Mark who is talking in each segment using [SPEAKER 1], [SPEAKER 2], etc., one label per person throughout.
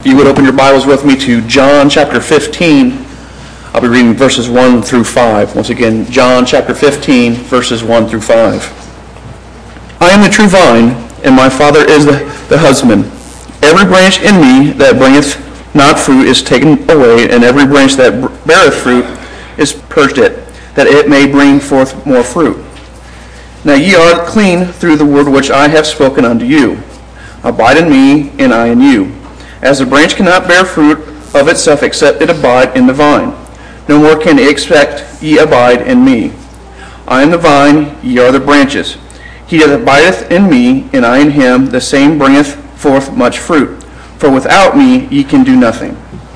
[SPEAKER 1] If you would open your Bibles with me to John chapter 15, I'll be reading verses 1 through 5. Once again, John chapter 15, verses 1 through 5. I am the true vine, and my Father is the husband. Every branch in me that bringeth not fruit is taken away, and every branch that beareth fruit is purged it, that it may bring forth more fruit. Now ye are clean through the word which I have spoken unto you. Abide in me, and I in you. As the branch cannot bear fruit of itself except it abide in the vine, no more can it expect ye abide in me. I am the vine, ye are the branches. He that abideth in me, and I in him, the same bringeth forth much fruit. For without me ye can do nothing.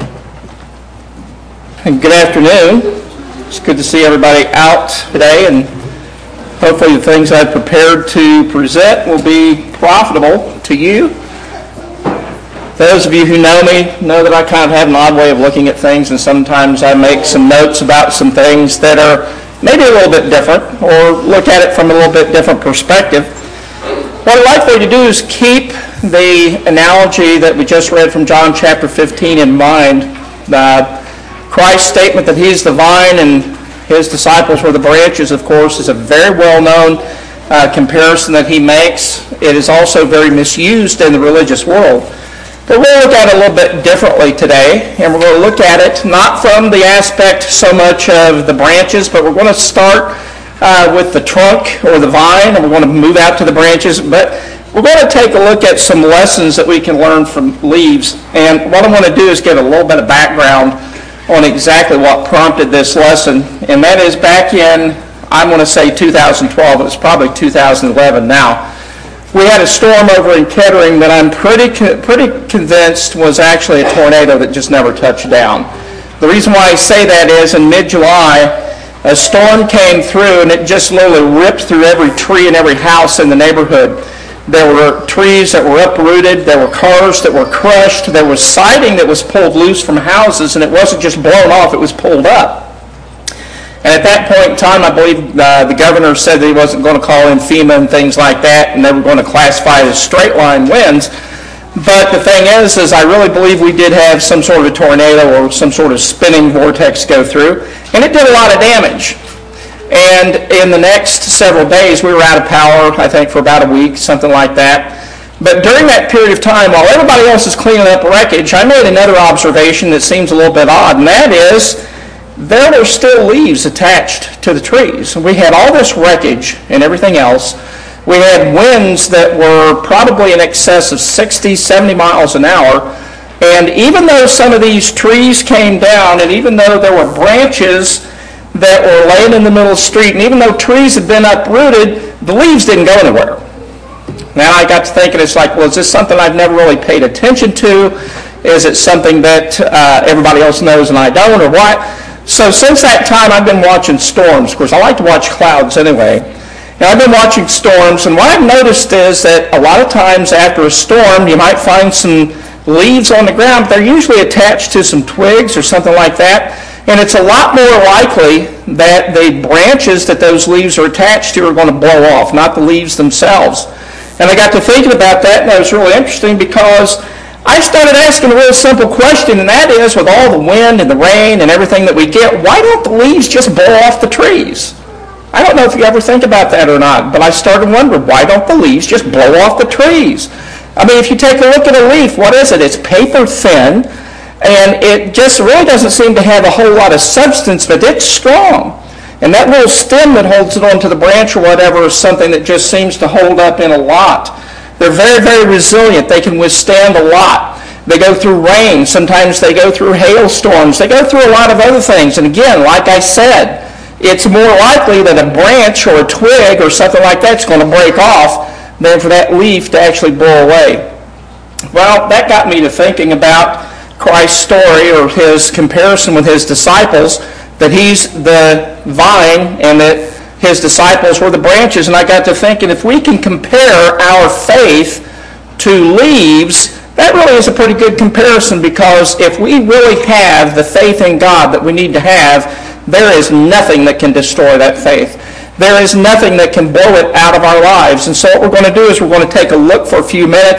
[SPEAKER 2] Good afternoon. It's good to see everybody out today, and hopefully the things I've prepared to present will be profitable to you. Those of you who know me know that I kind of have an odd way of looking at things, and sometimes I make some notes about some things that are maybe a little bit different, or look at it from a little bit different perspective. What I'd like for you to do is keep the analogy that we just read from John chapter 15 in mind. Christ's statement that he's the vine and his disciples were the branches, of course, is a very well-known comparison that he makes. It is also very misused in the religious world. But we'll look at it a little bit differently today, and we're going to look at it not from the aspect so much of the branches, but we're going to start with the trunk or the vine, and we're going to move out to the branches. But we're going to take a look at some lessons that we can learn from leaves. And what I want to do is give a little bit of background on exactly what prompted this lesson, and that is back in, I'm going to say 2012, but it's probably 2011 now. We had a storm over in Kettering that I'm pretty convinced was actually a tornado that just never touched down. The reason why I say that is in mid-July, a storm came through and it just literally ripped through every tree and every house in the neighborhood. There were trees that were uprooted, there were cars that were crushed, there was siding that was pulled loose from houses, and it wasn't just blown off, it was pulled up. And at that point in time, I believe the governor said that he wasn't going to call in FEMA and things like that, and they were going to classify it as straight line winds. But the thing is I really believe we did have some sort of a tornado or some sort of spinning vortex go through, and it did a lot of damage. And in the next several days, we were out of power, I think, for about a week, something like that. But during that period of time, while everybody else is cleaning up wreckage, I made another observation that seems a little bit odd, and that is there were still leaves attached to the trees. We had all this wreckage and everything else. We had winds that were probably in excess of 60, 70 miles an hour. And even though some of these trees came down, and even though there were branches that were laying in the middle of the street, and even though trees had been uprooted, the leaves didn't go anywhere. Now I got to thinking, it's like, well, is this something I've never really paid attention to? Is it something that everybody else knows and I don't, or what? So since that time, I've been watching storms. Of course, I like to watch clouds anyway. Now, I've been watching storms, and what I've noticed is that a lot of times after a storm, you might find some leaves on the ground. They're usually attached to some twigs or something like that, and it's a lot more likely that the branches that those leaves are attached to are going to blow off, not the leaves themselves. And I got to thinking about that, and that was really interesting because I started asking a real simple question, and that is, with all the wind and the rain and everything that we get, why don't the leaves just blow off the trees? I don't know if you ever think about that or not, but I started wondering, why don't the leaves just blow off the trees? I mean, if you take a look at a leaf, what is it? It's paper thin, and it just really doesn't seem to have a whole lot of substance, but it's strong. And that little stem that holds it onto the branch or whatever is something that just seems to hold up in a lot. They're very, very resilient. They can withstand a lot. They go through rain. Sometimes they go through hailstorms. They go through a lot of other things. And again, like I said, it's more likely that a branch or a twig or something like that's going to break off than for that leaf to actually blow away. Well, that got me to thinking about Christ's story or his comparison with his disciples, that he's the vine and that his disciples were the branches. And I got to thinking, if we can compare our faith to leaves, that really is a pretty good comparison, because if we really have the faith in God that we need to have, there is nothing that can destroy that faith. There is nothing that can blow it out of our lives. And so what we're going to do is we're going to take a look for a few minutes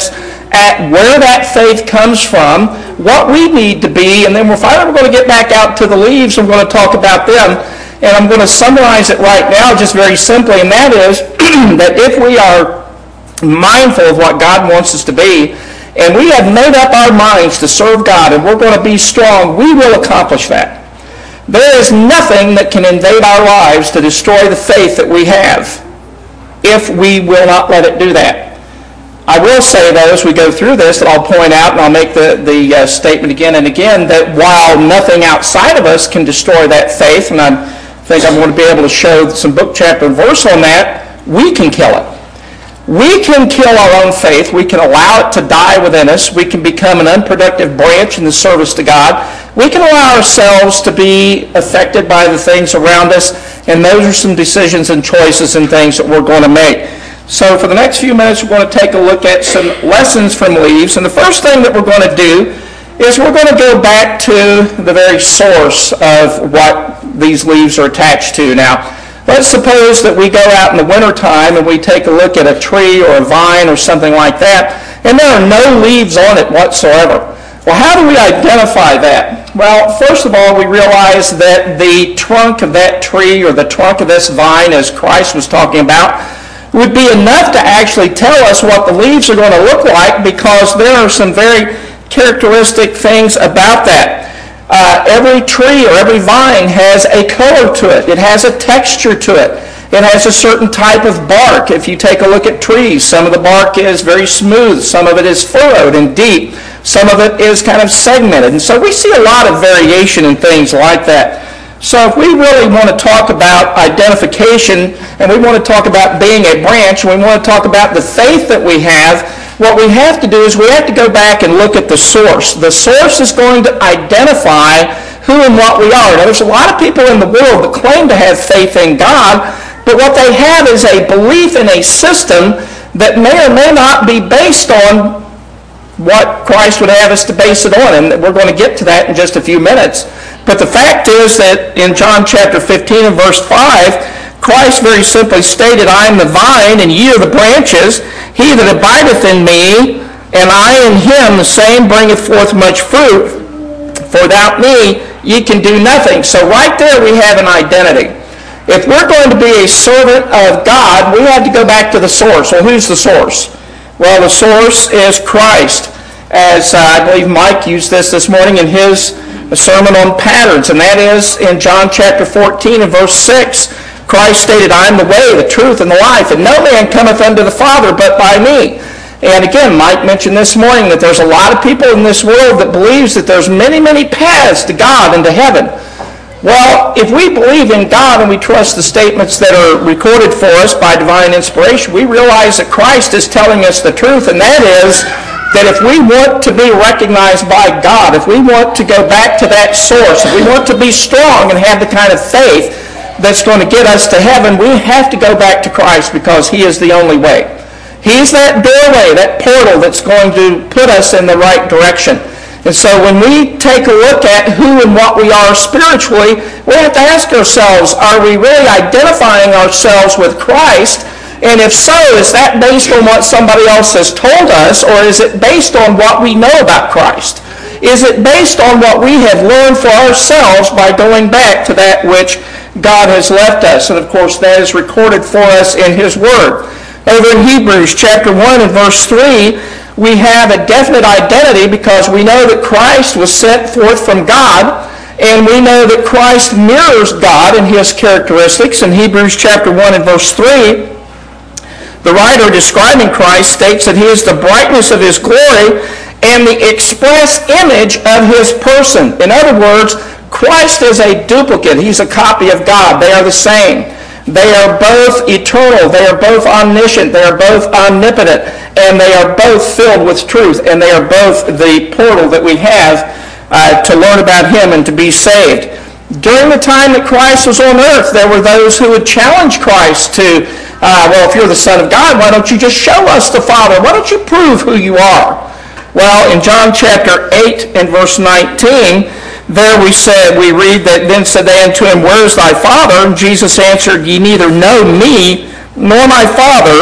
[SPEAKER 2] at where that faith comes from, what we need to be, and then we're finally going to get back out to the leaves and we're going to talk about them. And I'm going to summarize it right now just very simply, and that is that if we are mindful of what God wants us to be, and we have made up our minds to serve God, and we're going to be strong, we will accomplish that. There is nothing that can invade our lives to destroy the faith that we have if we will not let it do that. I will say, though, as we go through this, that I'll point out, and I'll make the statement again and again, that while nothing outside of us can destroy that faith, and I think I'm going to be able to show some book, chapter, and verse on that, we can kill it. We can kill our own faith. We can allow it to die within us. We can become an unproductive branch in the service to God. We can allow ourselves to be affected by the things around us, and those are some decisions and choices and things that we're going to make. So for the next few minutes, we're going to take a look at some lessons from leaves. And the first thing that we're going to do is we're going to go back to the very source of what these leaves are attached to. Now, let's suppose that we go out in the wintertime and we take a look at a tree or a vine or something like that, and there are no leaves on it whatsoever. Well, how do we identify that? Well, first of all, we realize that the trunk of that tree or the trunk of this vine, as Christ was talking about, would be enough to actually tell us what the leaves are going to look like, because there are some very characteristic things about that. Every tree or every vine has a color to it. It has a texture to it. It has a certain type of bark. If you take a look at trees, some of the bark is very smooth. Some of it is furrowed and deep. Some of it is kind of segmented. And so we see a lot of variation in things like that. So if we really want to talk about identification, and we want to talk about being a branch, and we want to talk about the faith that we have, what we have to do is we have to go back and look at the source. The source is going to identify who and what we are. Now, there's a lot of people in the world that claim to have faith in God, but what they have is a belief in a system that may or may not be based on what Christ would have us to base it on, and we're going to get to that in just a few minutes. But the fact is that in John chapter 15 and verse 5, Christ very simply stated, I am the vine, and ye are the branches. He that abideth in me, and I in him, the same bringeth forth much fruit. For without me ye can do nothing. So right there we have an identity. If we're going to be a servant of God, we have to go back to the source. Well, who's the source? Well, the source is Christ. As I believe Mike used this morning in his sermon on patterns, and that is in John chapter 14 and verse 6. Christ stated, I am the way, the truth, and the life, and no man cometh unto the Father but by me. And again, Mike mentioned this morning that there's a lot of people in this world that believes that there's many, many paths to God and to heaven. Well, if we believe in God and we trust the statements that are recorded for us by divine inspiration, we realize that Christ is telling us the truth, and that is that if we want to be recognized by God, if we want to go back to that source, if we want to be strong and have the kind of faith that's going to get us to heaven, we have to go back to Christ, because he is the only way. He's that doorway, that portal that's going to put us in the right direction. And so when we take a look at who and what we are spiritually, we have to ask ourselves, are we really identifying ourselves with Christ? And if so, is that based on what somebody else has told us, or is it based on what we know about Christ? Is it based on what we have learned for ourselves by going back to that which God has left us? And of course, that is recorded for us in his word. Over in Hebrews chapter 1 and verse 3, we have a definite identity, because we know that Christ was sent forth from God, and we know that Christ mirrors God in his characteristics. In Hebrews chapter 1 and verse 3, the writer describing Christ states that he is the brightness of his glory and the express image of his person. In other words, Christ is a duplicate. He's a copy of God. They are the same. They are both eternal. They are both omniscient. They are both omnipotent. And they are both filled with truth. And they are both the portal that we have to learn about him and to be saved. During the time that Christ was on earth, there were those who would challenge Christ to, well, if you're the Son of God, why don't you just show us the Father? Why don't you prove who you are? Well, in John chapter 8 and verse 19, there we read that, then said they unto him, where is thy Father? And Jesus answered, ye neither know me nor my Father.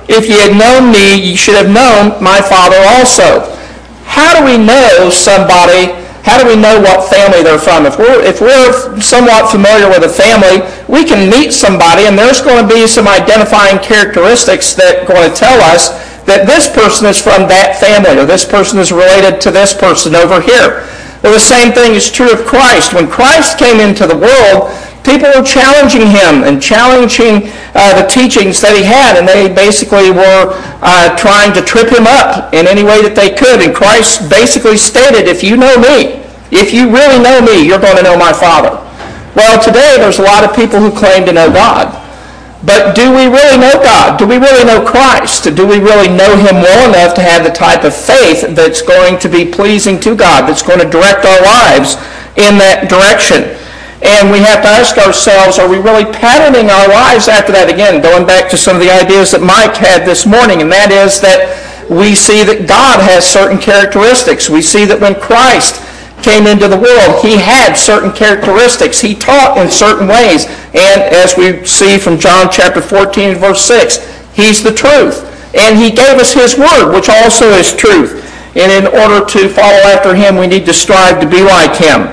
[SPEAKER 2] If ye had known me, ye should have known my Father also. How do we know somebody? How do we know what family they're from? If we're somewhat familiar with a family, we can meet somebody and there's going to be some identifying characteristics that are going to tell us that this person is from that family or this person is related to this person over here. Well, the same thing is true of Christ. When Christ came into the world, people were challenging him and challenging the teachings that he had, and they basically were trying to trip him up in any way that they could. And Christ basically stated, if you know me, if you really know me, you're going to know my Father. Well, today there's a lot of people who claim to know God. But do we really know God? Do we really know Christ? Do we really know him well enough to have the type of faith that's going to be pleasing to God, that's going to direct our lives in that direction? And we have to ask ourselves, are we really patterning our lives after that? Again, going back to some of the ideas that Mike had this morning, and that is that we see that God has certain characteristics. We see that when Christ came into the world, he had certain characteristics. He taught in certain ways. And as we see from John chapter 14 verse 6, he's the truth. And he gave us his word, which also is truth. And in order to follow after him, we need to strive to be like him.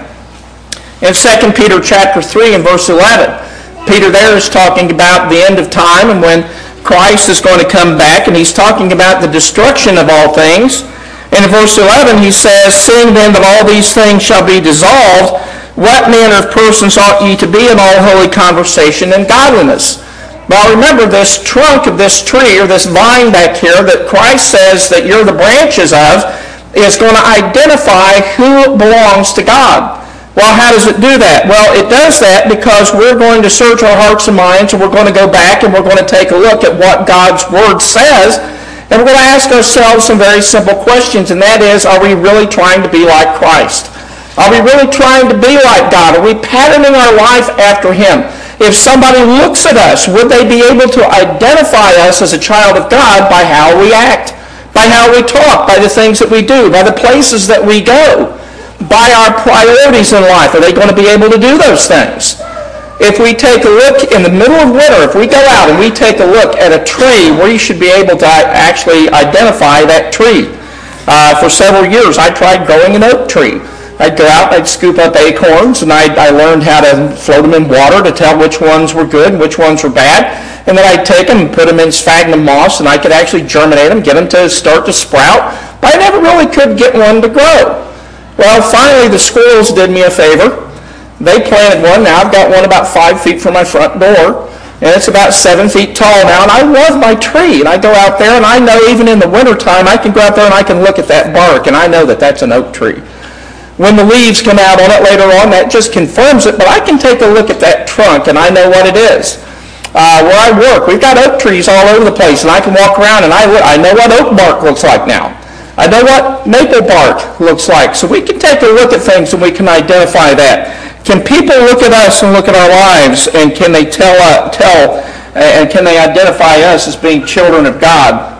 [SPEAKER 2] In 2 Peter chapter 3 and verse 11, Peter there is talking about the end of time and when Christ is going to come back, and he's talking about the destruction of all things. And in verse 11 he says, seeing then that all these things shall be dissolved, what manner of persons ought ye to be in all holy conversation and godliness? Well, remember this trunk of this tree or this vine back here that Christ says that you're the branches of is going to identify who belongs to God. Well, how does it do that? Well, it does that because we're going to search our hearts and minds, and we're going to go back and we're going to take a look at what God's Word says, and we're going to ask ourselves some very simple questions, and that is, are we really trying to be like Christ? Are we really trying to be like God? Are we patterning our life after him? If somebody looks at us, would they be able to identify us as a child of God by how we act, by how we talk, by the things that we do, by the places that we go, by our priorities in life? Are they going to be able to do those things? If we take a look in the middle of winter, if we go out and we take a look at a tree, we should be able to actually identify that tree. For several years, I tried growing an oak tree. I'd go out, I'd scoop up acorns, and I learned how to float them in water to tell which ones were good and which ones were bad. And then I'd take them and put them in sphagnum moss, and I could actually germinate them, get them to start to sprout. But I never really could get one to grow. Well, finally, the squirrels did me a favor. They planted one. Now I've got one about 5 feet from my front door, and it's about 7 feet tall now. And I love my tree, and I go out there, and I know even in the wintertime, I can go out there and I can look at that bark, and I know that that's an oak tree. When the leaves come out on it later on, that just confirms it, but I can take a look at that trunk, and I know what it is. Where I work, we've got oak trees all over the place, and I can walk around, and I know what oak bark looks like now. I know what maple bark looks like. So we can take a look at things and we can identify that. Can people look at us and look at our lives, and can they tell and can they identify us as being children of God?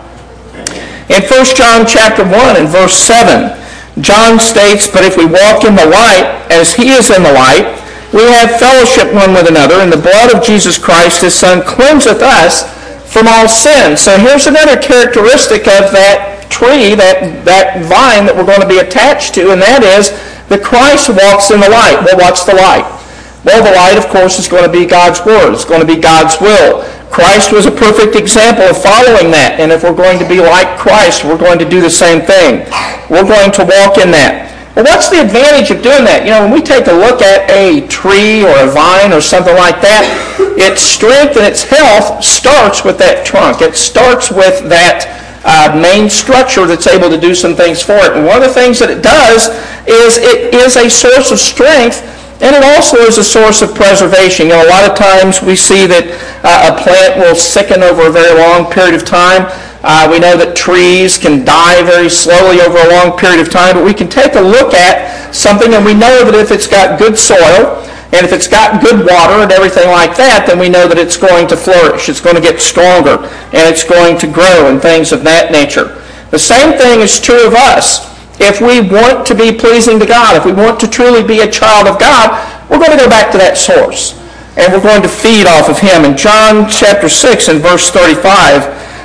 [SPEAKER 2] In 1 John chapter 1 and verse 7, John states, but if we walk in the light as he is in the light, we have fellowship one with another, and the blood of Jesus Christ, his Son, cleanseth us from all sin. So here's another characteristic of that tree, that vine that we're going to be attached to, and that is that Christ walks in the light. Well, what's the light? Well, the light, of course, is going to be God's Word. It's going to be God's will. Christ was a perfect example of following that, and if we're going to be like Christ, we're going to do the same thing. We're going to walk in that. Well, what's the advantage of doing that? You know, when we take a look at a tree or a vine or something like that, its strength and its health starts with that trunk. It starts with that main structure that's able to do some things for it. And one of the things that it does is it is a source of strength, and it also is a source of preservation. You know, a lot of times we see that a plant will sicken over a very long period of time. We know that trees can die very slowly over a long period of time, but we can take a look at something and we know that if it's got good soil and if it's got good water and everything like that, then we know that it's going to flourish, it's going to get stronger, and it's going to grow and things of that nature. The same thing is true of us. If we want to be pleasing to God, if we want to truly be a child of God, we're going to go back to that source. And we're going to feed off of him. In John chapter 6 and verse 35,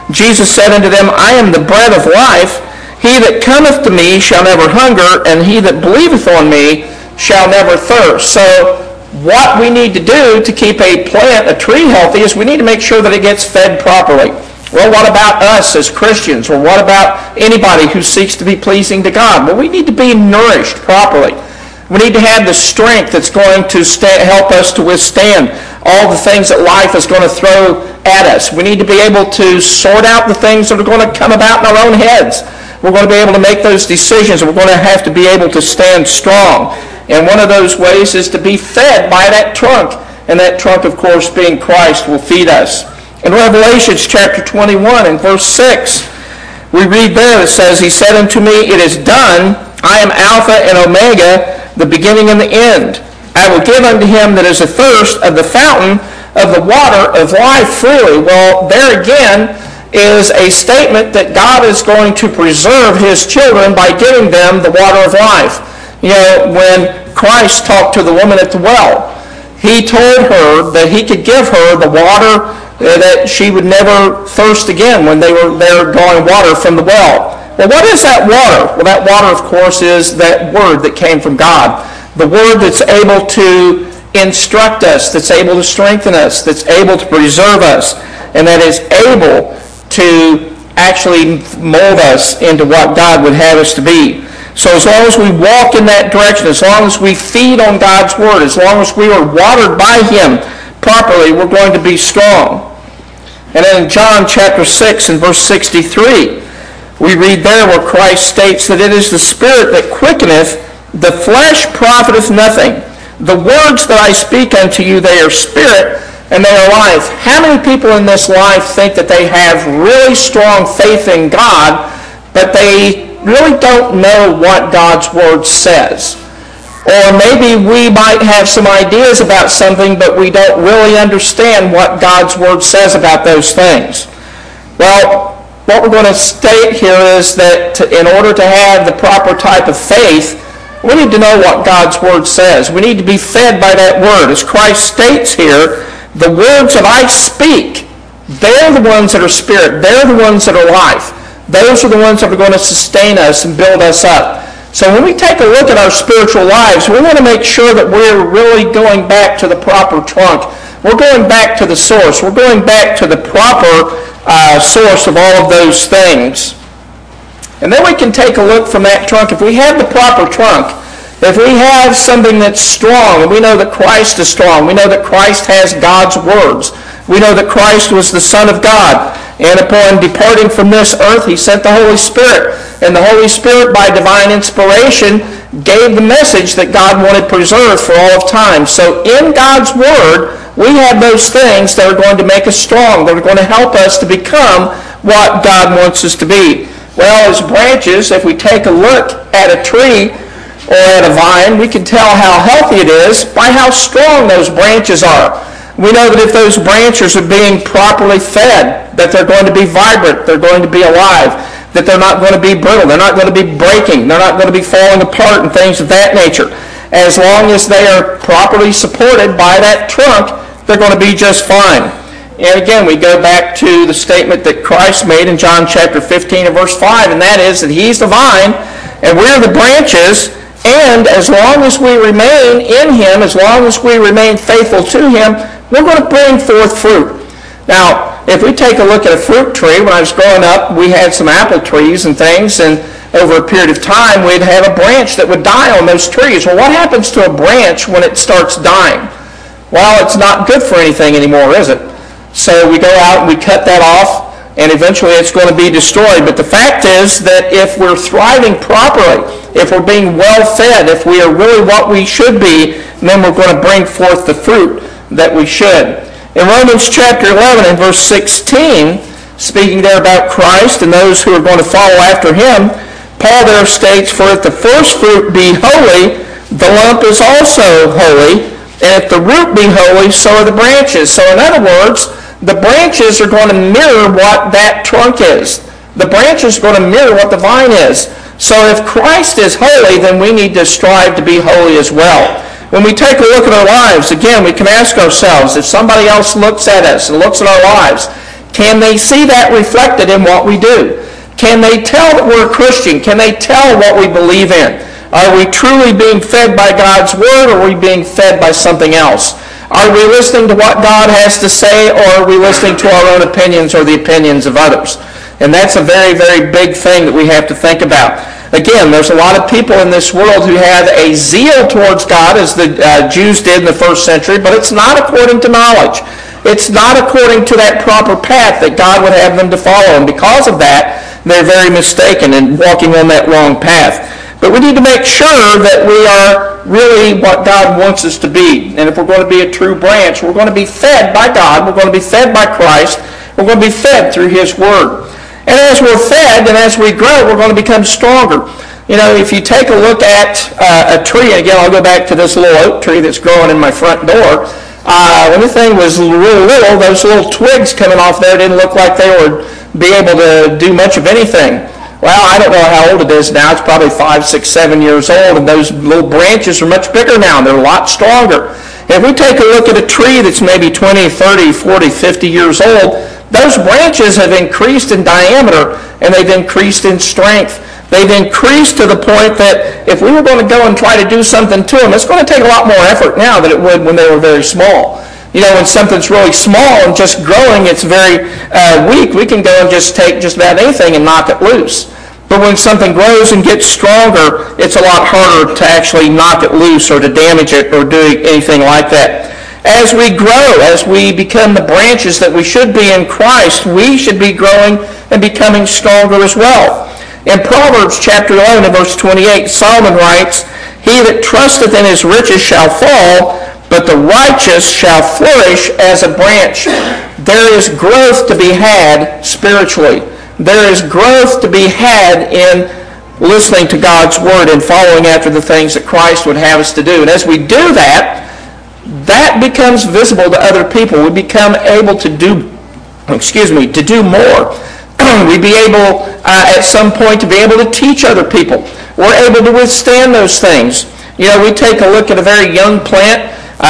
[SPEAKER 2] Jesus said unto them, I am the bread of life. He that cometh to me shall never hunger, and he that believeth on me shall never thirst. So what we need to do to keep a plant, a tree healthy, is we need to make sure that it gets fed properly. Well, what about us as Christians? Or what about anybody who seeks to be pleasing to God? Well, we need to be nourished properly. We need to have the strength that's going to help us to withstand all the things that life is going to throw at us. We need to be able to sort out the things that are going to come about in our own heads. We're going to be able to make those decisions, and we're going to have to be able to stand strong. And one of those ways is to be fed by that trunk. And that trunk, of course, being Christ, will feed us. In Revelation chapter 21 and verse 6, we read there, it says, He said unto me, It is done. I am Alpha and Omega, the beginning and the end. I will give unto him that is athirst of the fountain of the water of life freely. Well, there again is a statement that God is going to preserve his children by giving them the water of life. You know, when Christ talked to the woman at the well, he told her that he could give her the water that she would never thirst again when they were there drawing water from the well. Well, what is that water? Well, that water, of course, is that word that came from God. The word that's able to instruct us, that's able to strengthen us, that's able to preserve us, and that is able to actually mold us into what God would have us to be. So as long as we walk in that direction, as long as we feed on God's word, as long as we are watered by him properly, we're going to be strong. And then in John chapter 6 and verse 63, we read there where Christ states that it is the Spirit that quickeneth, the flesh profiteth nothing. The words that I speak unto you, they are spirit and they are life. How many people in this life think that they have really strong faith in God, but they really don't know what God's word says? Or maybe we might have some ideas about something, but we don't really understand what God's word says about those things. Well, what we're going to state here is that in order to have the proper type of faith, we need to know what God's word says. We need to be fed by that word. As Christ states here, the words that I speak, they're the ones that are spirit. They're the ones that are life. Those are the ones that are going to sustain us and build us up. So when we take a look at our spiritual lives, we want to make sure that we're really going back to the proper trunk. We're going back to the source. We're going back to the proper source of all of those things. And then we can take a look from that trunk. If we have the proper trunk, if we have something that's strong, and we know that Christ is strong, we know that Christ has God's words, we know that Christ was the Son of God, and upon departing from this earth, he sent the Holy Spirit. And the Holy Spirit, by divine inspiration, gave the message that God wanted preserved for all of time. So in God's Word, we have those things that are going to make us strong, that are going to help us to become what God wants us to be. Well, as branches, if we take a look at a tree or at a vine, we can tell how healthy it is by how strong those branches are. We know that if those branches are being properly fed, that they're going to be vibrant, they're going to be alive, that they're not going to be brittle, they're not going to be breaking, they're not going to be falling apart and things of that nature. As long as they are properly supported by that trunk, they're going to be just fine. And again, we go back to the statement that Christ made in John chapter 15 and verse 5, and that is that he's the vine and we're the branches, and as long as we remain in him, as long as we remain faithful to him, we're going to bring forth fruit. Now, if we take a look at a fruit tree, when I was growing up, we had some apple trees and things, and over a period of time, we'd have a branch that would die on those trees. Well, what happens to a branch when it starts dying? Well, it's not good for anything anymore, is it? So we go out and we cut that off, and eventually it's going to be destroyed. But the fact is that if we're thriving properly, if we're being well fed, if we are really what we should be, then we're going to bring forth the fruit that we should. In Romans chapter 11 and verse 16, speaking there about Christ and those who are going to follow after him, Paul there states, For if the first fruit be holy, the lump is also holy, and if the root be holy, so are the branches. So in other words, the branches are going to mirror what that trunk is. The branches are going to mirror what the vine is. So if Christ is holy, then we need to strive to be holy as well. When we take a look at our lives, again, we can ask ourselves, if somebody else looks at us and looks at our lives, Can they see that reflected in what we do? Can they tell that we're a Christian? Can they tell what we believe in? Are we truly being fed by God's Word, or are we being fed by something else? Are we listening to what God has to say, or are we listening to our own opinions or the opinions of others? And that's a very, very big thing that we have to think about. Again, there's a lot of people in this world who have a zeal towards God, as the Jews did in the first century, but it's not according to knowledge. It's not according to that proper path that God would have them to follow. And because of that, they're very mistaken in walking on that wrong path. But we need to make sure that we are really what God wants us to be. And if we're going to be a true branch, we're going to be fed by God. We're going to be fed by Christ. We're going to be fed through His Word. And as we're fed and as we grow, we're going to become stronger. You know, if you take a look at a tree, and again, I'll go back to this little oak tree that's growing in my front door. When the thing was really little, those little twigs coming off there didn't look like they would be able to do much of anything. Well, I don't know how old it is now. It's probably 5, 6, 7 years old, and those little branches are much bigger now. They're a lot stronger. If we take a look at a tree that's maybe 20, 30, 40, 50 years old, those branches have increased in diameter, and they've increased in strength. They've increased to the point that if we were going to go and try to do something to them, it's going to take a lot more effort now than it would when they were very small. You know, when something's really small and just growing, it's very weak, we can go and just take just about anything and knock it loose. But when something grows and gets stronger, it's a lot harder to actually knock it loose or to damage it or do anything like that. As we grow, as we become the branches that we should be in Christ, we should be growing and becoming stronger as well. In Proverbs chapter 11 and verse 28, Solomon writes, "He that trusteth in his riches shall fall, but the righteous shall flourish as a branch." There is growth to be had spiritually. There is growth to be had in listening to God's Word and following after the things that Christ would have us to do. And as we do that, that becomes visible to other people. We become able to do more. We'd be able, at some point, to be able to teach other people. We're able to withstand those things. You know, we take a look at a very young plant.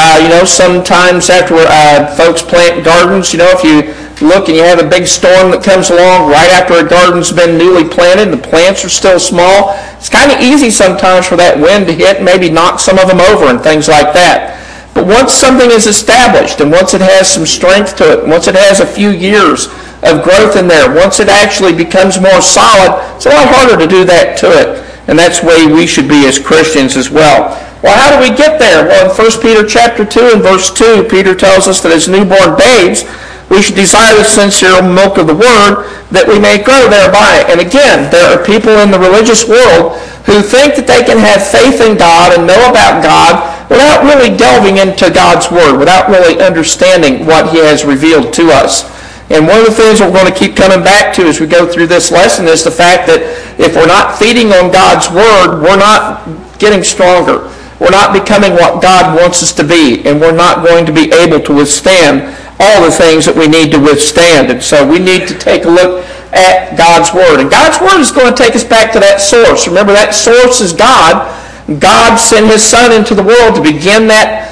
[SPEAKER 2] Sometimes after folks plant gardens, if you look and you have a big storm that comes along right after a garden's been newly planted and the plants are still small, it's kind of easy sometimes for that wind to hit and maybe knock some of them over and things like that. But once something is established and once it has some strength to it, once it has a few years of growth in there, once it actually becomes more solid, it's a lot harder to do that to it. And that's the way we should be as Christians as well. Well, how do we get there? Well, in 1 Peter chapter 2 and verse 2, Peter tells us that as newborn babes, we should desire the sincere milk of the Word that we may grow thereby. And again, there are people in the religious world who think that they can have faith in God and know about God without really delving into God's Word, without really understanding what He has revealed to us. And one of the things we're going to keep coming back to as we go through this lesson is the fact that if we're not feeding on God's Word, we're not getting stronger. We're not becoming what God wants us to be, and we're not going to be able to withstand all the things that we need to withstand. And so we need to take a look at God's Word. And God's Word is going to take us back to that source. Remember, that source is God. God sent His Son into the world to begin that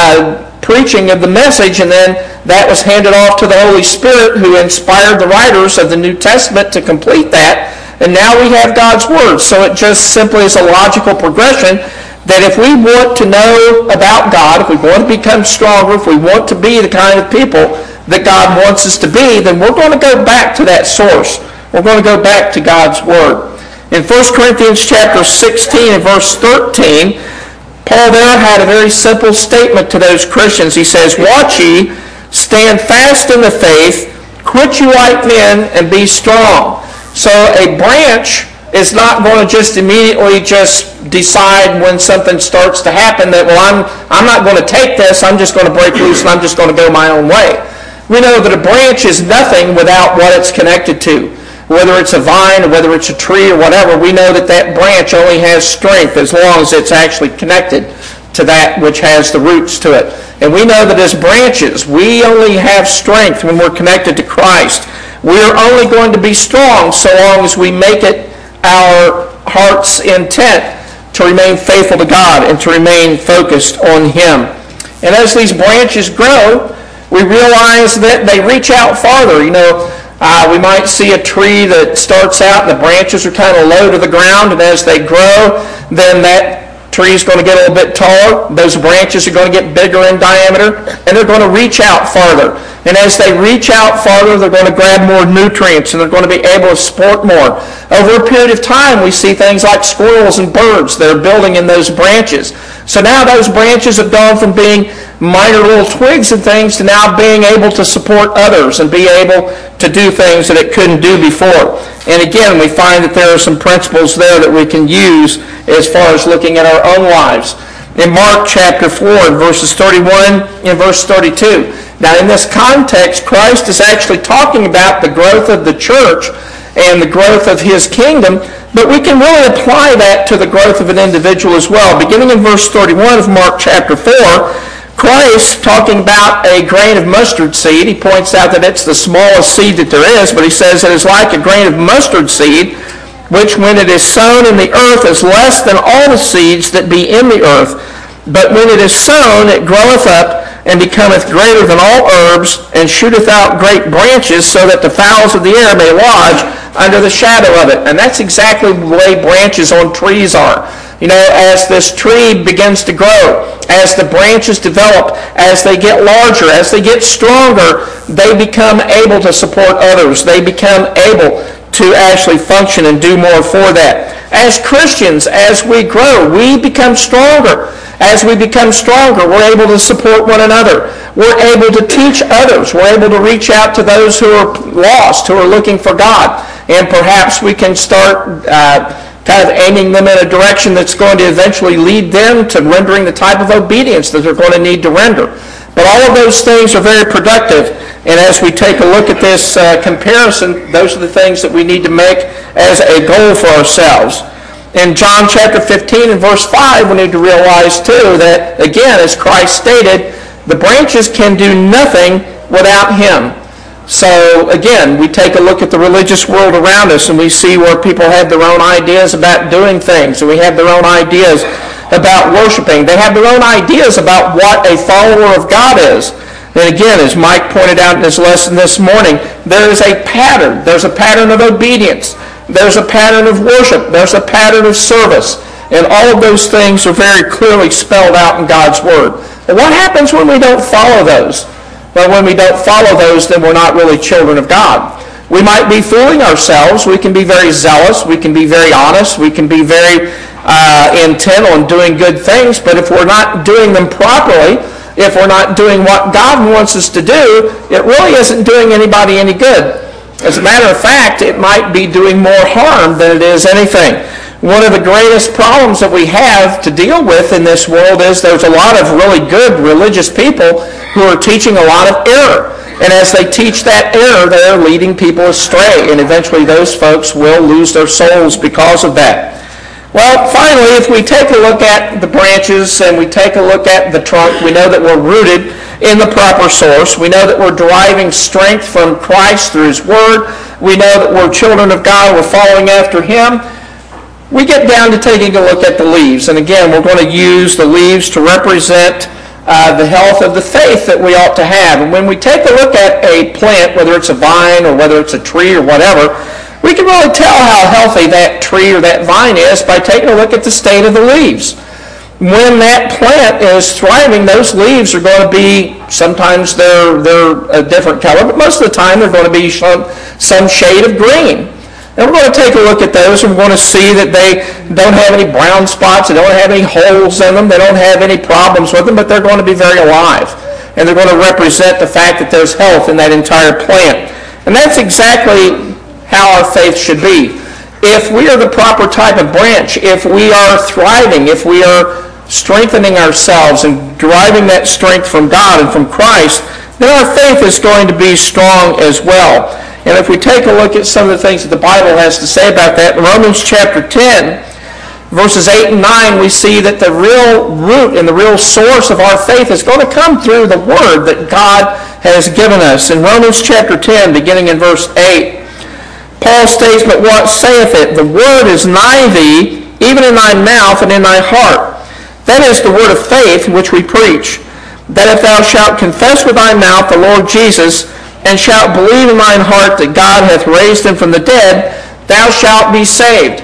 [SPEAKER 2] preaching of the message, and then that was handed off to the Holy Spirit, who inspired the writers of the New Testament to complete that. And now we have God's Word. So it just simply is a logical progression that if we want to know about God, if we want to become stronger, if we want to be the kind of people that God wants us to be, then we're going to go back to that source. We're going to go back to God's Word. In 1 Corinthians chapter 16 and verse 13, Paul there had a very simple statement to those Christians. He says, "Watch ye, stand fast in the faith, quit you like men, and be strong." So a branch is not going to just immediately just decide when something starts to happen that, well, I'm not going to take this, I'm just going to break loose and I'm just going to go my own way. We know that a branch is nothing without what it's connected to. Whether it's a vine or whether it's a tree or whatever, we know that that branch only has strength as long as it's actually connected to that which has the roots to it. And we know that as branches, we only have strength when we're connected to Christ. We're only going to be strong so long as we make it our heart's intent to remain faithful to God and to remain focused on Him. And as these branches grow, We realize that they reach out farther. We might see a tree that starts out and the branches are kind of low to the ground, and as they grow, then that tree is going to get a little bit taller. Those branches are going to get bigger in diameter, and they're going to reach out farther. And as they reach out farther, they're going to grab more nutrients, and they're going to be able to support more. Over a period of time, we see things like squirrels and birds that are building in those branches. So now those branches have gone from being minor little twigs and things to now being able to support others and be able to do things that it couldn't do before. And again, we find that there are some principles there that we can use as far as looking at our own lives. In Mark chapter 4, verses 31 and verse 32. Now in this context, Christ is actually talking about the growth of the church and the growth of his kingdom, but we can really apply that to the growth of an individual as well. Beginning in verse 31 of Mark chapter 4, Christ, talking about a grain of mustard seed, he points out that it's the smallest seed that there is, but he says it is like a grain of mustard seed, which when it is sown in the earth is less than all the seeds that be in the earth. But when it is sown, it groweth up and becometh greater than all herbs, and shooteth out great branches, so that the fowls of the air may lodge under the shadow of it. And that's exactly the way branches on trees are. As this tree begins to grow, as the branches develop, as they get larger, as they get stronger, they become able to support others. They become able to actually function and do more for that. As Christians, as we grow, we become stronger. As we become stronger, we're able to support one another. We're able to teach others. We're able to reach out to those who are lost, who are looking for God. And perhaps we can start kind of aiming them in a direction that's going to eventually lead them to rendering the type of obedience that they're going to need to render. But all of those things are very productive. And as we take a look at this comparison, those are the things that we need to make as a goal for ourselves. In John chapter 15 and verse 5, we need to realize too that, again, as Christ stated, the branches can do nothing without him. So again, we take a look at the religious world around us and we see where people have their own ideas about doing things, and we have their own ideas about worshiping. They have their own ideas about what a follower of God is. And again, as Mike pointed out in his lesson this morning, there is a pattern. There's a pattern of obedience. There's a pattern of worship. There's a pattern of service. And all of those things are very clearly spelled out in God's Word. And what happens when we don't follow those? Well, when we don't follow those, then we're not really children of God. We might be fooling ourselves. We can be very zealous. We can be very honest. We can be very intent on doing good things. But if we're not doing them properly, if we're not doing what God wants us to do, it really isn't doing anybody any good. As a matter of fact, it might be doing more harm than it is anything. One of the greatest problems that we have to deal with in this world is there's a lot of really good religious people who are teaching a lot of error. And as they teach that error, they're leading people astray. And eventually those folks will lose their souls because of that. Well, finally, if we take a look at the branches and we take a look at the trunk, we know that we're rooted in the proper source. We know that we're deriving strength from Christ through his Word. We know that we're children of God. We're following after him. We get down to taking a look at the leaves. And again, we're going to use the leaves to represent the health of the faith that we ought to have. And when we take a look at a plant, whether it's a vine or whether it's a tree or whatever, we can really tell how healthy that tree or that vine is by taking a look at the state of the leaves. When that plant is thriving, those leaves are going to be, sometimes they're a different color, but most of the time they're going to be some shade of green. And we're going to take a look at those, and we're going to see that they don't have any brown spots, they don't have any holes in them, they don't have any problems with them, but they're going to be very alive. And they're going to represent the fact that there's health in that entire plant. And that's exactly how our faith should be. If we are the proper type of branch, if we are thriving, if we are strengthening ourselves and deriving that strength from God and from Christ, then our faith is going to be strong as well. And if we take a look at some of the things that the Bible has to say about that, in Romans chapter 10, verses 8 and 9, we see that the real root and the real source of our faith is going to come through the Word that God has given us. In Romans chapter 10, beginning in verse 8, Paul states, "But what saith it? The word is nigh thee, even in thy mouth and in thy heart. That is the word of faith which we preach. that if thou shalt confess with thy mouth the Lord Jesus, and shalt believe in thine heart that God hath raised him from the dead, thou shalt be saved.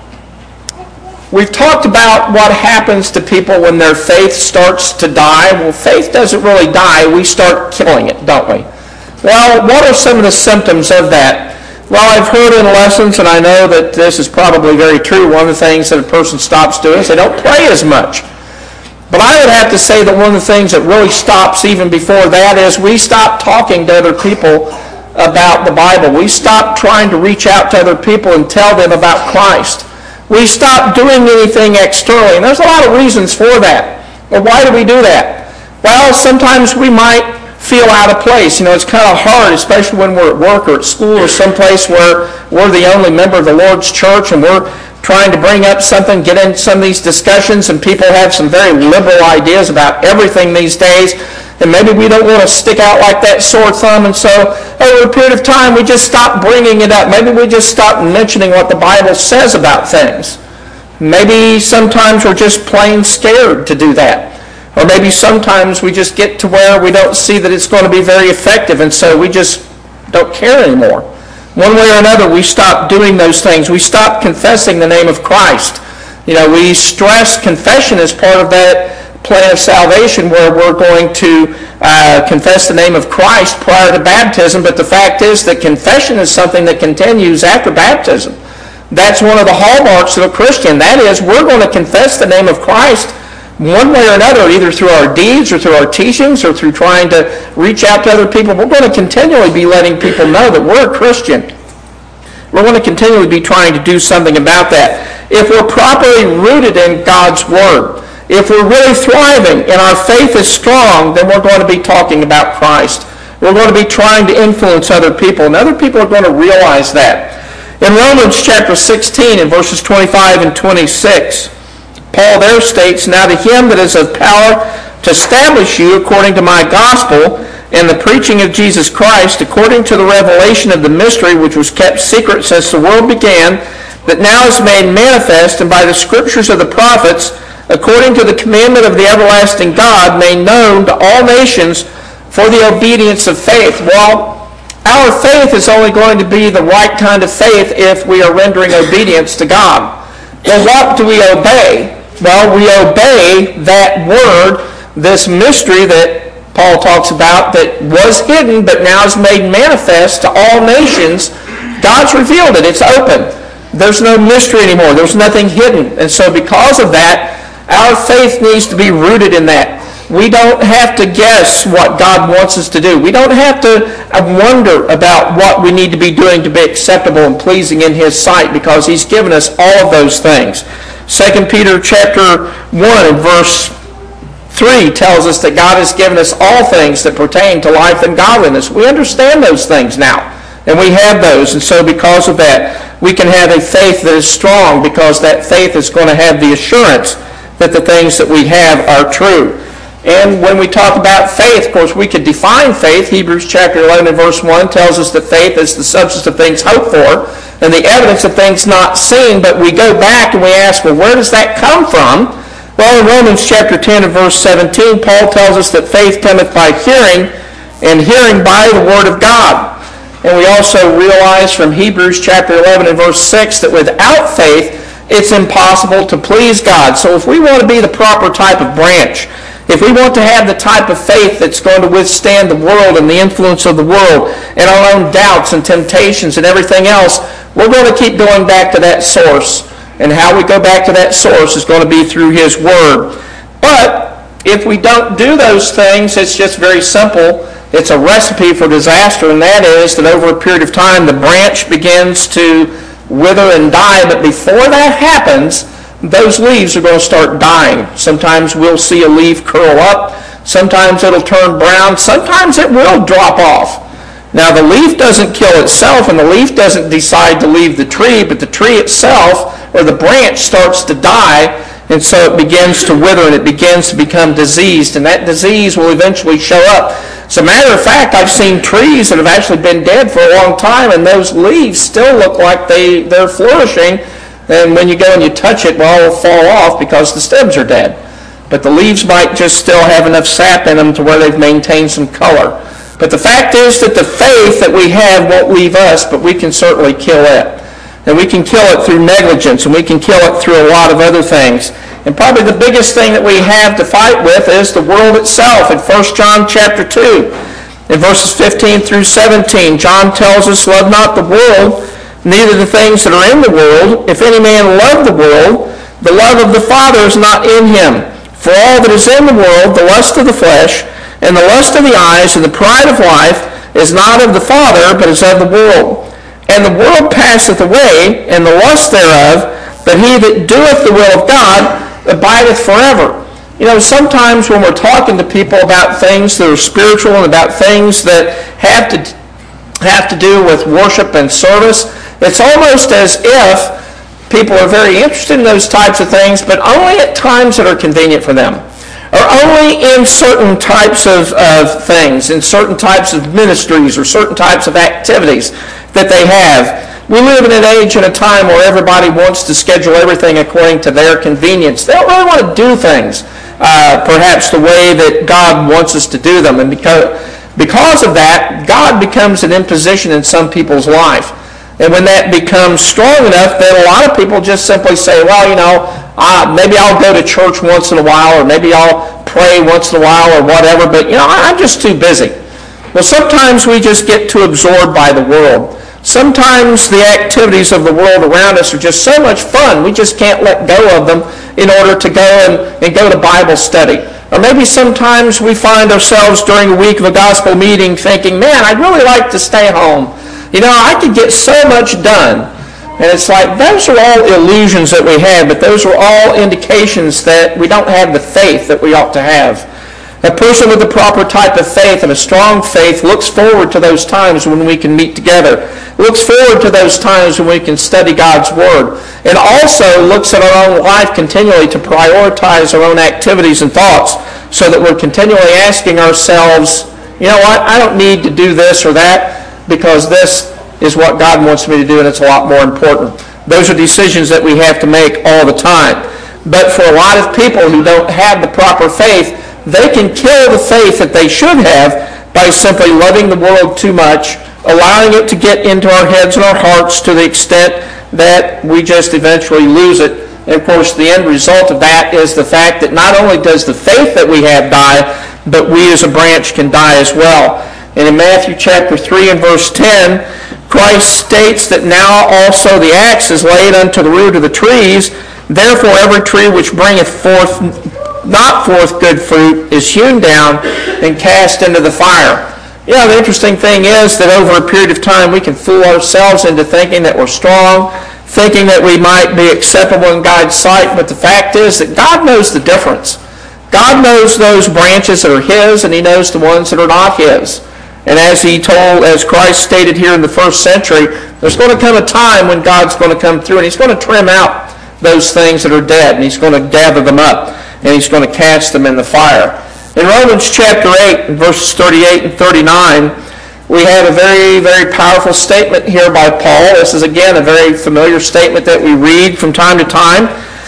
[SPEAKER 2] We've talked about what happens to people when their faith starts to die. Well, faith doesn't really die. We start killing it, don't we? Well, what are some of the symptoms of that? Well, I've heard in lessons, and I know that this is probably very true, one of the things that a person stops doing is they don't pray as much. But I would have to say that one of the things that really stops even before that is we stop talking to other people about the Bible. We stop trying to reach out to other people and tell them about Christ. We stop doing anything externally. And there's a lot of reasons for that. But why do we do that? Well, sometimes we might feel out of place. It's kind of hard, especially when we're at work or at school or someplace where we're the only member of the Lord's church and we're trying to bring up something, get in some of these discussions, and people have some very liberal ideas about everything these days, and maybe we don't want to stick out like that sore thumb, and so over a period of time we just stop bringing it up. Maybe we just stop mentioning what the Bible says about things. Maybe sometimes we're just plain scared to do that. Or maybe sometimes we just get to where we don't see that it's going to be very effective, and so we just don't care anymore. One way or another, we stop doing those things. We stop confessing the name of Christ. We stress confession as part of that plan of salvation where we're going to confess the name of Christ prior to baptism, but the fact is that confession is something that continues after baptism. That's one of the hallmarks of a Christian. That is, we're going to confess the name of Christ one way or another, either through our deeds or through our teachings or through trying to reach out to other people. We're going to continually be letting people know that we're a Christian. We're going to continually be trying to do something about that. If we're properly rooted in God's Word, if we're really thriving and our faith is strong, then we're going to be talking about Christ. We're going to be trying to influence other people, and other people are going to realize that. In Romans chapter 16, in verses 25 and 26, Paul there states, "Now to him that is of power to establish you according to my gospel and the preaching of Jesus Christ, according to the revelation of the mystery which was kept secret since the world began, that now is made manifest, and by the scriptures of the prophets, according to the commandment of the everlasting God, made known to all nations for the obedience of faith." Well, our faith is only going to be the right kind of faith if we are rendering obedience to God. Well, what do we obey? Well, we obey that word, this mystery that Paul talks about that was hidden but now is made manifest to all nations. God's revealed it. It's open. There's no mystery anymore. There's nothing hidden. And so because of that, our faith needs to be rooted in that. We don't have to guess what God wants us to do. We don't have to wonder about what we need to be doing to be acceptable and pleasing in His sight, because He's given us all of those things. 2 Peter chapter 1 and verse 3 tells us that God has given us all things that pertain to life and godliness. We understand those things now, and we have those. And so because of that, we can have a faith that is strong, because that faith is going to have the assurance that the things that we have are true. And when we talk about faith, of course, we could define faith. Hebrews chapter 11 and verse 1 tells us that faith is the substance of things hoped for and the evidence of things not seen. But we go back and we ask, well, where does that come from? Well, in Romans chapter 10 and verse 17, Paul tells us that faith cometh by hearing, and hearing by the word of God. And we also realize from Hebrews chapter 11 and verse 6 that without faith, it's impossible to please God. So if we want to be the proper type of branch, if we want to have the type of faith that's going to withstand the world and the influence of the world and our own doubts and temptations and everything else, we're going to keep going back to that source. And how we go back to that source is going to be through His Word. But if we don't do those things, it's just very simple. It's a recipe for disaster, and that is that over a period of time, the branch begins to wither and die. But before that happens, those leaves are going to start dying. Sometimes we'll see a leaf curl up. Sometimes it'll turn brown. Sometimes it will drop off. Now, the leaf doesn't kill itself, and the leaf doesn't decide to leave the tree, but the tree itself, or the branch, starts to die, and so it begins to wither, and it begins to become diseased, and that disease will eventually show up. As a matter of fact, I've seen trees that have actually been dead for a long time, and those leaves still look like they're flourishing, and when you go and you touch it, well, it'll fall off because the stems are dead. but the leaves might just still have enough sap in them to where they've maintained some color. But the fact is that the faith that we have won't leave us, but we can certainly kill it. And we can kill it through negligence, and we can kill it through a lot of other things. And probably the biggest thing that we have to fight with is the world itself. In 1 John chapter 2, in verses 15 through 17, John tells us, "Love not the world, neither the things that are in the world. If any man love the world, the love of the Father is not in him. For all that is in the world, the lust of the flesh, and the lust of the eyes, and the pride of life, is not of the Father, but is of the world. And the world passeth away, and the lust thereof, but he that doeth the will of God abideth forever." You know, sometimes when we're talking to people about things that are spiritual and about things that have to do with worship and service, it's almost as if people are very interested in those types of things, but only at times that are convenient for them, or only in certain types of things, in certain types of ministries or certain types of activities that they have. We live in an age and a time where everybody wants to schedule everything according to their convenience. They don't really want to do things perhaps the way that God wants us to do them. And because of that, God becomes an imposition in some people's life. And when that becomes strong enough, then a lot of people just simply say, well, you know, maybe I'll go to church once in a while, or maybe I'll pray once in a while, or whatever, but, you know, I'm just too busy. Well, sometimes we just get too absorbed by the world. Sometimes the activities of the world around us are just so much fun, we just can't let go of them in order to go and go to Bible study. Or maybe sometimes we find ourselves during a week of a gospel meeting thinking, man, I'd really like to stay home. You know, I could get so much done. And it's like, those are all illusions that we have, but those are all indications that we don't have the faith that we ought to have. A person with the proper type of faith and a strong faith looks forward to those times when we can meet together, looks forward to those times when we can study God's Word, and also looks at our own life continually to prioritize our own activities and thoughts so that we're continually asking ourselves, you know what, I don't need to do this or that because this is what God wants me to do and it's a lot more important. Those are decisions that we have to make all the time. But for a lot of people who don't have the proper faith, they can kill the faith that they should have by simply loving the world too much, allowing it to get into our heads and our hearts to the extent that we just eventually lose it. And of course, the end result of that is the fact that not only does the faith that we have die, but we as a branch can die as well. And in Matthew chapter 3 and verse 10, Christ states that now also the axe is laid unto the root of the trees. Therefore every tree which bringeth forth not forth good fruit is hewn down and cast into the fire. You know, the interesting thing is that over a period of time we can fool ourselves into thinking that we're strong, thinking that we might be acceptable in God's sight, but the fact is that God knows the difference. God knows those branches that are His and He knows the ones that are not His. And as Christ stated here in the first century, there's going to come a time when God's going to come through and He's going to trim out those things that are dead and He's going to gather them up and He's going to cast them in the fire. In Romans chapter 8, verses 38 and 39, we have a very, very powerful statement here by Paul. This is, again, a very familiar statement that we read from time to time.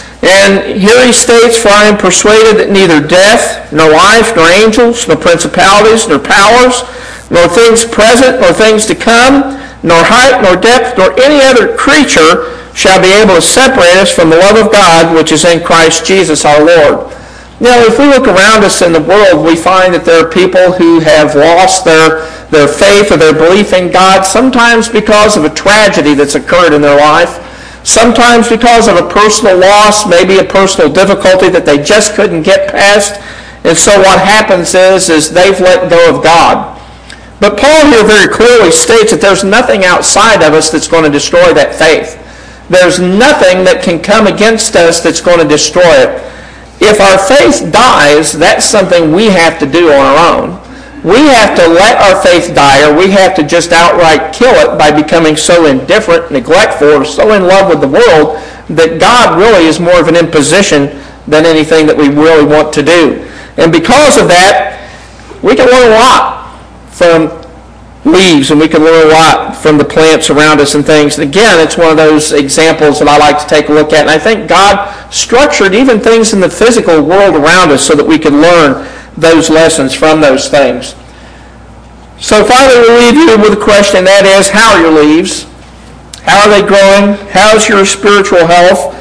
[SPEAKER 2] And here he states, "For I am persuaded that neither death, nor life, nor angels, nor principalities, nor powers, nor things present, nor things to come, nor height, nor depth, nor any other creature shall be able to separate us from the love of God which is in Christ Jesus our Lord." Now, if we look around us in the world, we find that there are people who have lost their faith or their belief in God, sometimes because of a tragedy that's occurred in their life, sometimes because of a personal loss, maybe a personal difficulty that they just couldn't get past. And so what happens is they've let go of God. But Paul here very clearly states that there's nothing outside of us that's going to destroy that faith. There's nothing that can come against us that's going to destroy it. If our faith dies, that's something we have to do on our own. We have to let our faith die, or we have to just outright kill it by becoming so indifferent, neglectful, or so in love with the world that God really is more of an imposition than anything that we really want to do. And because of that, we can learn a lot from leaves, and we can learn a lot from the plants around us and things. And again, it's one of those examples that I like to take a look at. And I think God structured even things in the physical world around us so that we can learn those lessons from those things. So finally, we'll leave you with a question, and that is, how are your leaves? How are they growing? How's your spiritual health?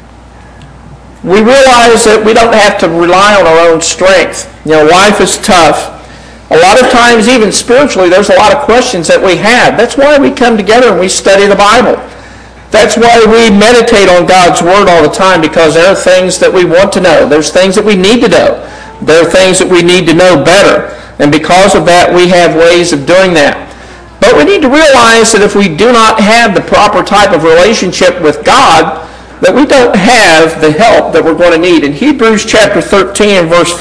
[SPEAKER 2] We realize that we don't have to rely on our own strength. Life is tough. A lot of times, even spiritually, there's a lot of questions that we have. That's why we come together and we study the Bible. That's why we meditate on God's Word all the time, because there are things that we want to know. There's things that we need to know. There are things that we need to know better. And because of that, we have ways of doing that. But we need to realize that if we do not have the proper type of relationship with God, that we don't have the help that we're going to need. In Hebrews chapter 13 and verse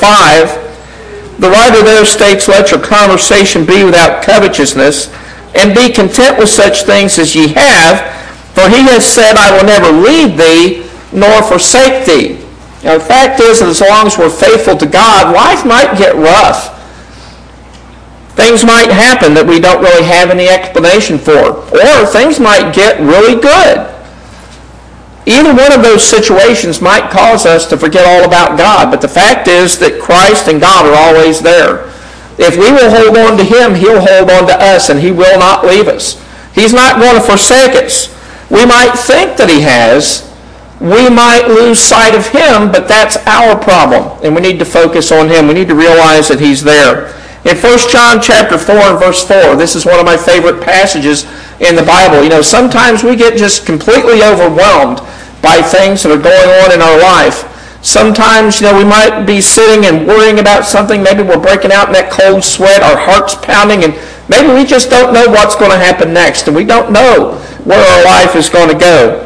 [SPEAKER 2] 5, the writer there states, "Let your conversation be without covetousness, and be content with such things as ye have, for he has said, I will never leave thee, nor forsake thee." Now, the fact is that as long as we're faithful to God, life might get rough. Things might happen that we don't really have any explanation for, or things might get really good. Either one of those situations might cause us to forget all about God, but the fact is that Christ and God are always there. If we will hold on to Him, He'll hold on to us, and He will not leave us. He's not going to forsake us. We might think that He has. We might lose sight of Him, but that's our problem, and we need to focus on Him. We need to realize that He's there. In 1 John chapter 4 and verse 4, this is one of my favorite passages in the Bible. Sometimes we get just completely overwhelmed by things that are going on in our life. Sometimes, we might be sitting and worrying about something. Maybe we're breaking out in that cold sweat, our heart's pounding, and maybe we just don't know what's going to happen next, and we don't know where our life is going to go.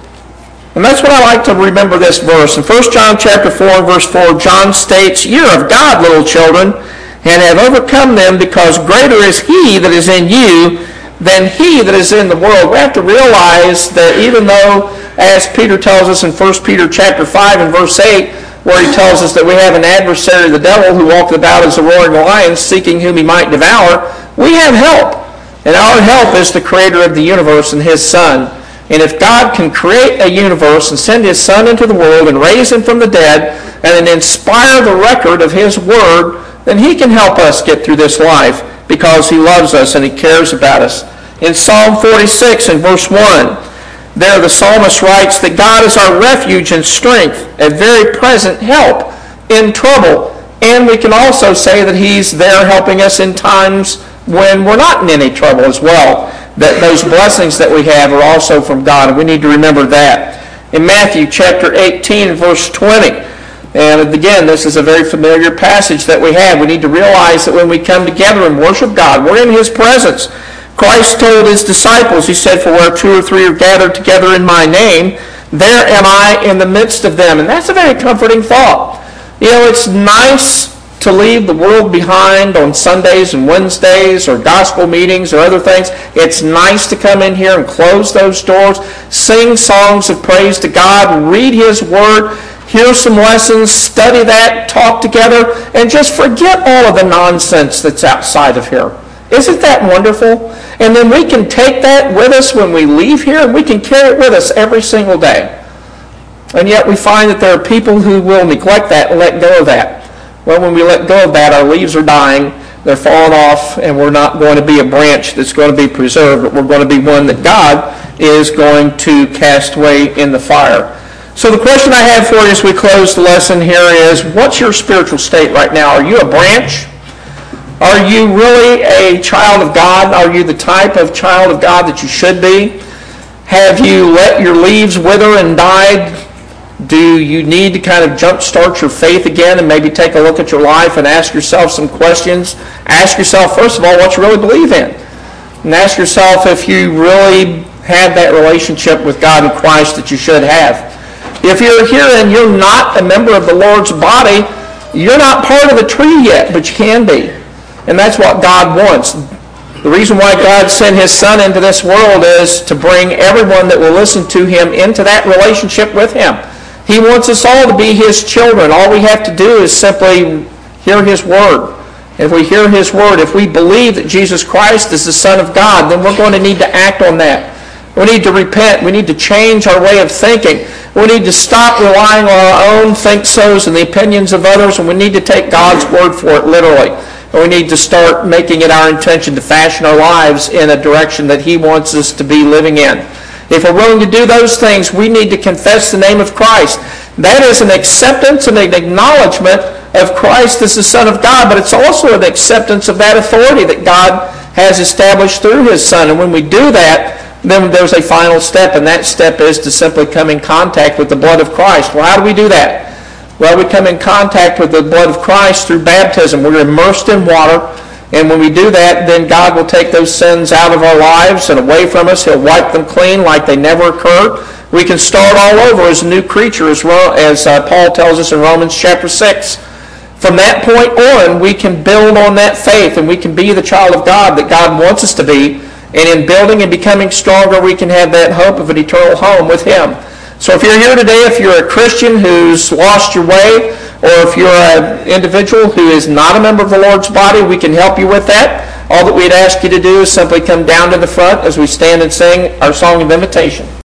[SPEAKER 2] And that's what I like to remember this verse. In 1 John chapter 4 and verse 4, John states, "Ye are of God, little children, and have overcome them, because greater is He that is in you than he that is in the world." We have to realize that even though, as Peter tells us in 1 Peter chapter 5 and verse 8, where he tells us that we have an adversary, the devil, who walketh about as a roaring lion, seeking whom he might devour, we have help. And our help is the creator of the universe and His Son. And if God can create a universe and send His Son into the world and raise Him from the dead and then inspire the record of His Word, then He can help us get through this life, because He loves us and He cares about us. In Psalm 46 and verse 1, there the psalmist writes that God is our refuge and strength, a very present help in trouble. And we can also say that He's there helping us in times when we're not in any trouble as well. That those blessings that we have are also from God, and we need to remember that. In Matthew chapter 18 and verse 20, and again, this is a very familiar passage that we have. We need to realize that when we come together and worship God, we're in His presence. Christ told His disciples, He said, "For where 2 or 3 are gathered together in my name, there am I in the midst of them." And that's a very comforting thought. It's nice to leave the world behind on Sundays and Wednesdays or gospel meetings or other things. It's nice to come in here and close those doors, sing songs of praise to God, read His Word, hear some lessons, study that, talk together, and just forget all of the nonsense that's outside of here. Isn't that wonderful? And then we can take that with us when we leave here, and we can carry it with us every single day. And yet we find that there are people who will neglect that and let go of that. Well, when we let go of that, our leaves are dying, they're falling off, and we're not going to be a branch that's going to be preserved, but we're going to be one that God is going to cast away in the fire. So the question I have for you as we close the lesson here is, what's your spiritual state right now? Are you a branch? Are you really a child of God? Are you the type of child of God that you should be? Have you let your leaves wither and died? Do you need to kind of jumpstart your faith again and maybe take a look at your life and ask yourself some questions? Ask yourself, first of all, what you really believe in. And ask yourself if you really have that relationship with God and Christ that you should have. If you're here and you're not a member of the Lord's body, you're not part of the tree yet, but you can be. And that's what God wants. The reason why God sent His Son into this world is to bring everyone that will listen to Him into that relationship with Him. He wants us all to be His children. All we have to do is simply hear His Word If we hear His Word, if we believe that Jesus Christ is the Son of God, then we're going to need to act on that. We need to repent. We need to change our way of thinking. We need to stop relying on our own think-sos and the opinions of others, and we need to take God's Word for it literally. And we need to start making it our intention to fashion our lives in a direction that He wants us to be living in. If we're willing to do those things, we need to confess the name of Christ. That is an acceptance and an acknowledgement of Christ as the Son of God, but it's also an acceptance of that authority that God has established through His Son. And when we do that, then there's a final step, and that step is to simply come in contact with the blood of Christ. Well, how do we do that? Well, we come in contact with the blood of Christ through baptism. We're immersed in water, and when we do that, then God will take those sins out of our lives and away from us. He'll wipe them clean like they never occurred. We can start all over as a new creature, as Paul tells us in Romans chapter 6. From that point on, we can build on that faith, and we can be the child of God that God wants us to be. And in building and becoming stronger, we can have that hope of an eternal home with Him. So if you're here today, if you're a Christian who's lost your way, or if you're an individual who is not a member of the Lord's body, we can help you with that. All that we'd ask you to do is simply come down to the front as we stand and sing our song of invitation.